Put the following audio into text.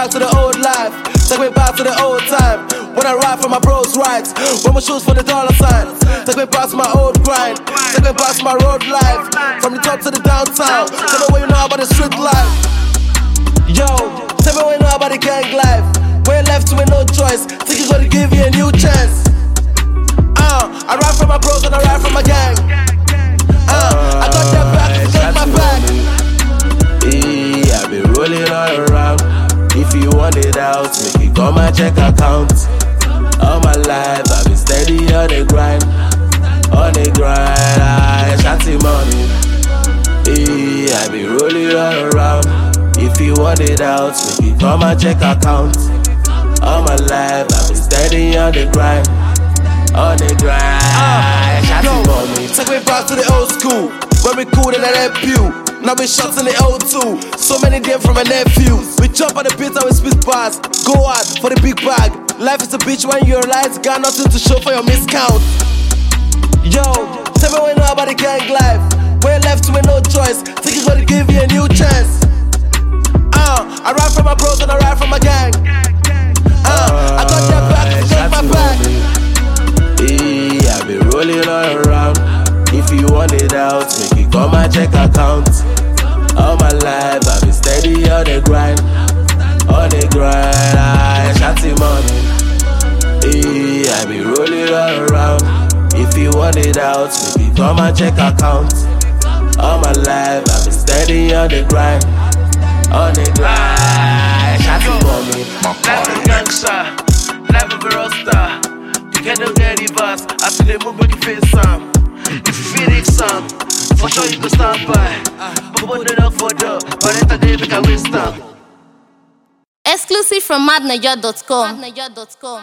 back to the old life. Take me back to the old time. When I ride for my bros' rights. When my shoes for the dollar sign. Take me back to my old grind. Take me back to my road life. From the top to the downtown. Tell me what you know about the street life. Yo, tell me what you know about the gang life. When left with no choice, think you're gonna give you a new chance. I ride for my bros and I ride for my gang. I got that back, got my back. I be rolling all around. If you want it out, make it on my check account. All my life I've been steady on the grind. On the grind, I shotty money. I be rolling all around. If you want it out, make it on my check account. All my life I've been steady on the grind. On the grind, shotty money. Take me back to the old school. When we cool in that pew. Now we shots in the O2. So many them from my nephews. We jump on the beat and we spit bars. Go hard for the big bag. Life is a bitch when you're light. Got nothing to show for your miscount. Yo, tell me what you know about the gang life. When left with no choice, think it's gonna give you a new chance. I ride for my bros and I ride for my gang. I got that back, got my back. I be rolling all around. If you want it out, make it on my check account. All my life I've been steady on the grind. On the grind, I shotty money. I be rolling all around. If you want it out, make it on my check account. All my life I've been steady on the grind. On the grind, shotty money. Life is gangsta, life is a rockstar. You can't get reverse. I see the move, make you feel some. If you feel it some, for sure you can stand by. But put it up for the, but at the day we can win some. Exclusive from madnaja.com.